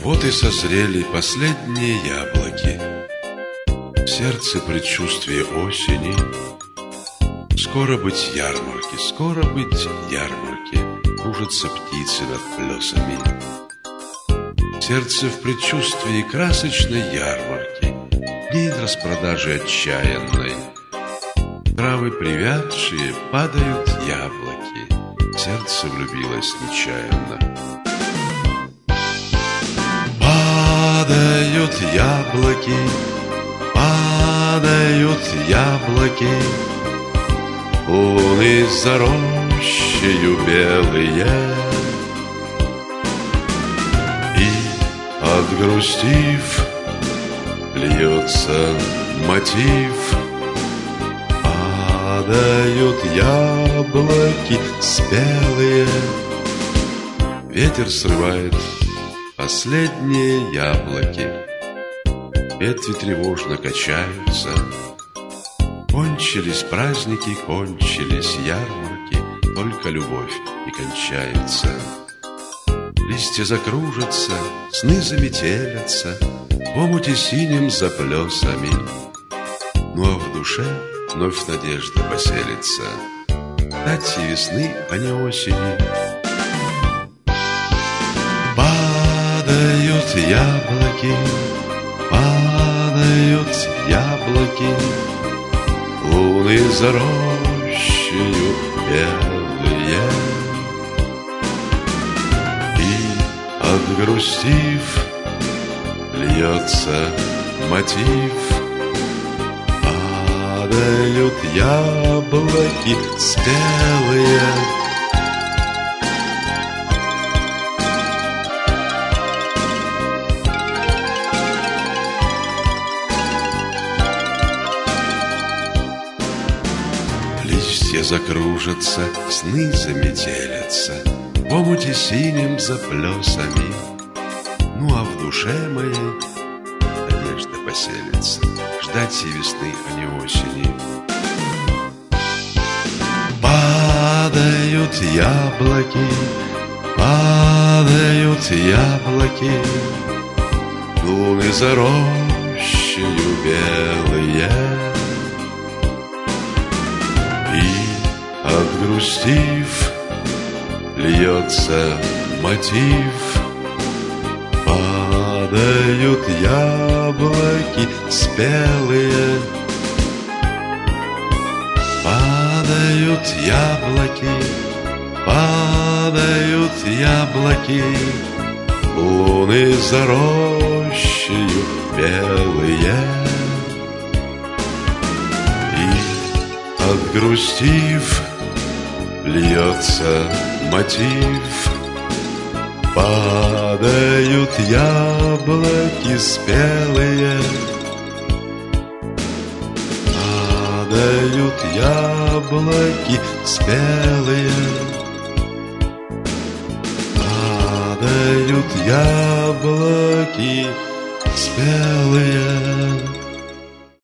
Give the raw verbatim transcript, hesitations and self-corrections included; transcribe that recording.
Вот и созрели последние яблоки. В сердце предчувствие осени. Скоро быть ярмарки, скоро быть ярмарки. Кружатся птицы над плесами. Сердце в предчувствии красочной ярмарки, дней распродажи отчаянной. Травы привядшие, падают яблоки. Сердце влюбилось нечаянно. Падают яблоки, падают яблоки. Луны за рощею белые. И, отгрустив, льется мотив. Падают яблоки спелые. Ветер срывает последние яблоки. Ветви тревожно качаются. Кончились праздники, кончились ярмарки. Только любовь не кончается. Листья закружатся, сны заметелятся в омуте синим за плесами. Ну а в душе вновь надежда поселится. Дать весны, а не осени. Падают яблоки, падают яблоки. Луны за рощею белые. И, отгрустив, льется мотив. Падают яблоки спелые. Листья закружатся, сны заметелятся в омуте синим за плесами. Ну а в душе моей надежда поселится. Ждать и весны, а не осени. Падают яблоки, падают яблоки. Луны за рощею белые. И, отгрустив, льется мотив. Падают яблоки спелые. Падают яблоки, падают яблоки. Луны за рощею белые. И, отгрустив, льется мотив. Падают яблоки спелые. Падают яблоки спелые. Падают яблоки спелые.